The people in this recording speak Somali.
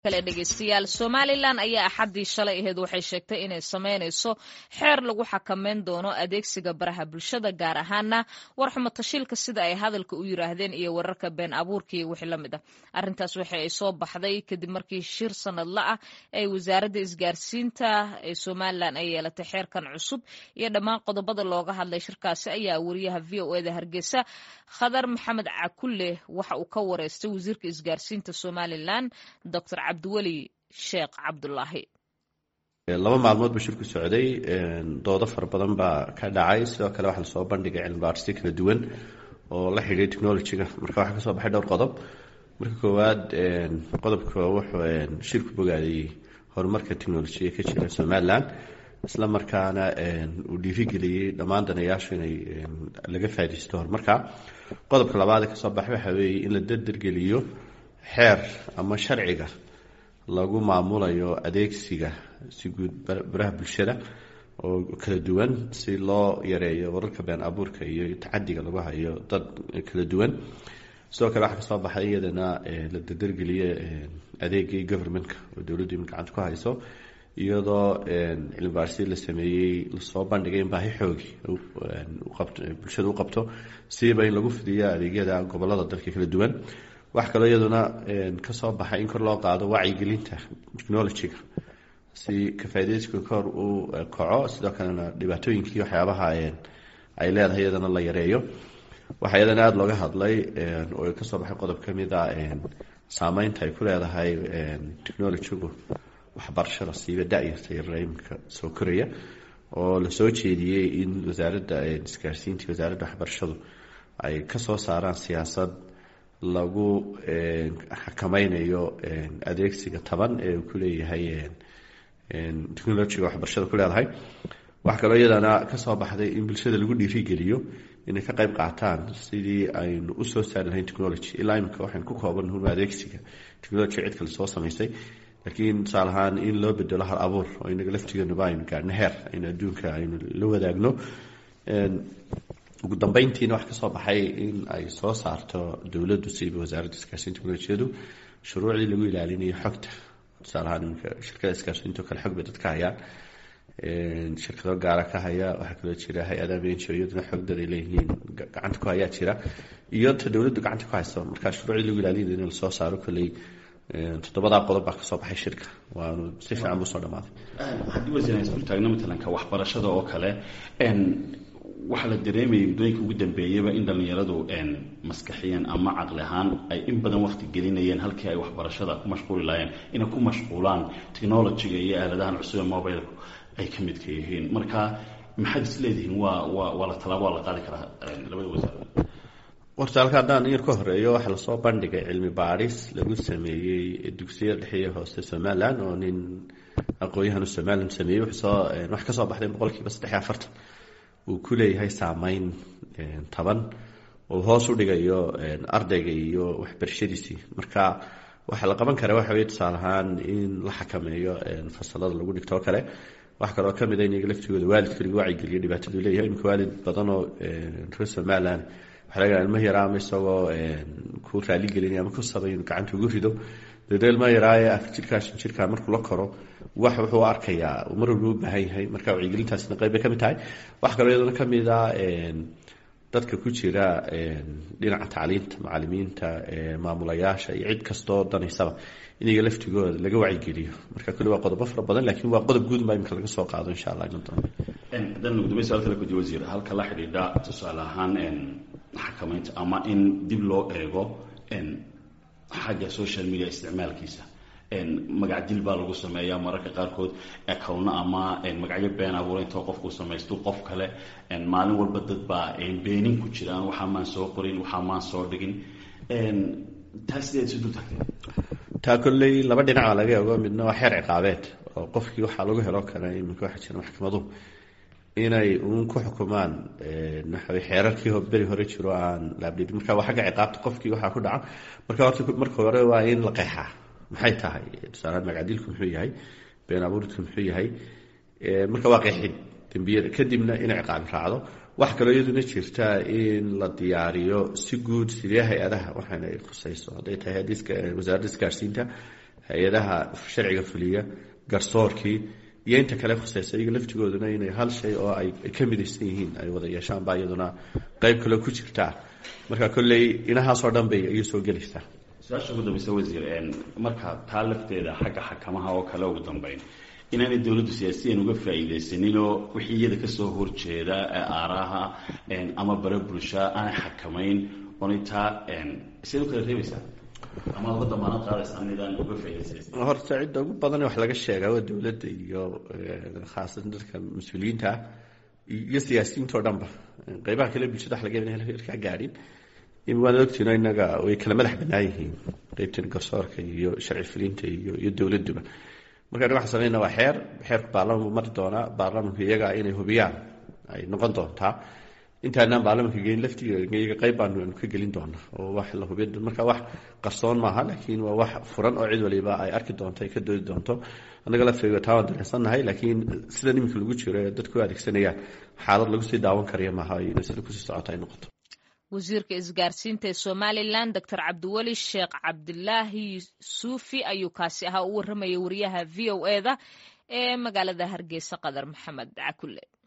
kale dhageystayaal Somaliland ayaa axadii shalay ahayd waxay sheegtay inay sameynayso xeer lagu xakameyn doono adeegsiga baraha bulshada gaar ahaana warxumo tashiilka sida ay hadalka u yiraahdeen iyo wararka been abuurka iyo wixii lamid ah arintaas waxay soo baxday kadib markii shir sanadle ah ay wasaaradda isgaarsiinta ee Somaliland ay yeelatay xeerkan cusub iyo dhammaan qodobada looga hadlay shirkaasi ayaa wariyaha VOA-da Hargeysa Khadar Maxamed Cakulle waxa uu ka wareystay wasiirka isgaarsiinta Somaliland Dr. Abdiwali Sheekh Cabdullaahi laba maalmood buu shirku socday doodo far badan baa ka dhacay sidoo kale waxa la soo bandhigay cilmi baaris kala duwan oo la xiriir technology-ga marka waxa ka soo baxay dhowr qodob marka koowaad qodobka wuxuu shirku bogaaday horumarka technology-ga ka jira Somaliland isla markaana uu dhiirigeliyay dhammaan danayaasha inay laga faa'iideysto horumarka qodobka labaad ka soo baxay waxa weeye in la dardargeliyo xeer ama sharciga lagu maamulayo adeegsiga si guud baraha bulshada oo kala duwan si loo yareeyo wararka been abuurka iyo tacadiga lagu hayo dad kala duwan sidoo kale waxa ka soo baxay iyadana la dardargeliyay adeegii government-ka oo dawladdu gacanta ku hayso iyadoo cilmi baaris la sameeyay la soo bandhigay baahi xoogi bulshada u qabto siba in lagu fidiyo adeegyada gobolada dalka kala duwan wax kale iyaduna ka soo baxay in kor loo qaado wacyigelinta technology-ga si ka faa'iideysiga kor u kaco sidoo kalena dhibaatooyinkii waxyaabaha ay leedahay iyadana la yareeyo waxa iyadana aad looga hadlay oo ka soo baxay qodob ka mid ah saameynta ay ku leedahay technology-gu waxbarashada siiba da'yarta yarayimka soo koraya oo la soo jeediyay in wasaaradda isgaarsiinta wasaaradda waxbarashadu ay ka soo saaraan siyaasad lagu xakameynayo adeegsiga taban ee uu ku leeyahay technology-ga waxbarashada ku leedahay wax kaloo iyadana ka soo baxday in bulshada lagu dhiirigeliyo inay ka qayb qaataan sidii aynu u soo saari lahayn technology ilaa imika waxaan ku koobannahay adeegsiga technology cid kale soo samaysay laakiin tusaale ahaan in loo bedelo hal abuur oo inaga laftigeennaba aynu gaarno heer aynu adduunka aynu la wadaagno ugu dambeyntiina wax ka soo baxay in ay soo saarto dawladdu siiba wasaaradda isgaarsiinta teknolojiyadu shuruucdii lagu ilaalinayo xogta tusaale ahaan iminka shirkada isgaarsiinta kale xog bay dadka hayaan shirkado gaara ka haya waxaa kaloo jira hay-adaha benjiyaduna xogdad ay leeyihiin gacanta ku hayaa jira iyo ta dawladdu gacanta ku hayso markaa shuruucdii lagu ilaalinayo in la soo saaro kolley toddobadaa qodob baa ka soo baxay shirka waanu si fiican buu soo dhamaaday haddii wasiiraan isku taagno matalanka waxbarashada oo kale waxaa la dareemayay muddooyinka ugu dambeeyaba in dhallinyaradu maskaxiyan ama caqli ahaan ay in badan waqti gelinayeen halkii ay waxbarashada ku mashquuli lahaayeen inay ku mashquulaan technology-ga iyo aaladahan cusub ee mobilku ay ka midka yihiin marka maxaad is leedihiin waa la talaabo waa la qaadi karaa labada wasaaradood horta halka haddaan yar ka horeeyo waxaa lasoo bandhigay cilmi baaris lagu sameeyey dugsiyada dhexe iyo hoose Somaliland oo nin aqoon-yahan Somaliland sameeyey wax ka soo baxday 340 uu ku leeyahay saameyn taban oo hoos u dhigayo ardayga iyo waxbarashadiisii marka waxa la qaban karaa waxa weeye tusaale ahaan in la xakameeyo fasalada lagu dhigto kale wax kale oo ka mid ah in laftigooda waalidka lagu wacyigeliyo dhibaatadu leeyahay in waalid badan oo reer Somaliland waxa laga ilmo yaraa ama isagoo ku raali gelinaya ama ku sabayn gacanta ugu rido dadeel ma yaraa jirka markuu la koro wax wuxuu arkayaa mar walba u baahan yahay marka wacyigelintaasna qayb ka mid tahay wax kale iyadoo ka mid ah dadka ku jira dhinaca tacliinta macallimiinta maamulayaasha iyo cid kastoo danaysaba inaga laftigooda laga wacyigeliyo marka kulli waa qodobo fara badan laakiin waa qodob guud baa imika laga soo qaado insha Allah inta dan ugu dambeysay halka ku wasiir halka la xidhiidha tusaale ahaan xakamaynta ama in dib loo eego xagga social media isticmaalkiisa magac dil baa lagu sameeyaa mararka qaarkood account ama magacyo been abuuray inta qofku samaysto qof kale maalin walba dad baa beenin ku jiraan waxa maan soo qorin waxa maan soo dhigin taasiyad sidoo taa kolley laba dhinac laga eego midna waa xeer ciqaabeed oo qofkii waxa lagu helo kale iminka waxa jira maxkamaduhu inay ku xukumaan waxa xeerarkii beri hore jiro aan laabdid marka waxa ka ciqaabta qofkii waxa ku dhaca marka hore waa in la qeexaa maxay tahay tusaale magacdilku muxuu yahay been abuurku muxuu yahay marka waa qeexid dambiyada kadibna in ciqaab raacdo wax kale iyaduna jirta in la diyaariyo si guud sidii hay-adaha waxaana ay khusayso haday tahay wasaaradda isgaarsiinta hay-adaha sharciga fuliya garsoorkii iyo inta kale khuseysa iyaga laftigooduna inay hal shay oo ay ka midaysan yihiin ay wada yeeshaan baa iyaduna qayb kale ku jirtaa marka kolley inahaasoo dhan bay ayay soo gelaysaa. su-aasha ugu dambaysa wasiir marka taa lafteeda xagga xakamaha oo kale ugu dambeyn inaanay dowladdu siyaasiyan uga faa'iidaysaninoo wixii iyada kasoo horjeeda aaraha ama bare bulsha aanay xakamayn oonay taa sidaad u kala reebaysaa ama uga damaanad qaadaysaa midaan uga faa'iidaysan. horta cidda ugu badan wax laga sheegaa waa dowladda iyo khaasatan dadka mas-uuliyiinta iyo siyaasiyiinta oo dhanba qaybaha kale bulshada wax laga yaaba in ka gaadhin waana ogtiino innaga way kala madax bannaan yihiin qaybtan garsoorka iyo sharci fulinta iyo dowladduba marka aniga waxaan sameynaa waa xeerku baarlamanku mari doonaa baarlamanku iyaga inay hubiyaan ay noqon doontaa intaanaan baarlamanka gelin laftiga qayb baanu ka gelin doonaa oo wax la hubiy marka wax qarsoon maaha laakiin waa wax furan oo cid waliba ay arki doonto ay ka doodi doonto annaga laftiga taa waan dareensannahay laakiin sida iminka lagu jiro ee dadku adeegsanayaan xaalad lagu sii daawan karaya maaha inay sida kusii socota ay noqoto. wasiirka isgaarsiinta ee somalilan doctor cabdiweli sheekh cabdilaahi suufi ayuu kaasi ahaa u warramaya wariyaha v o e da ee magaalada hargeysa qadar maxamed cakule.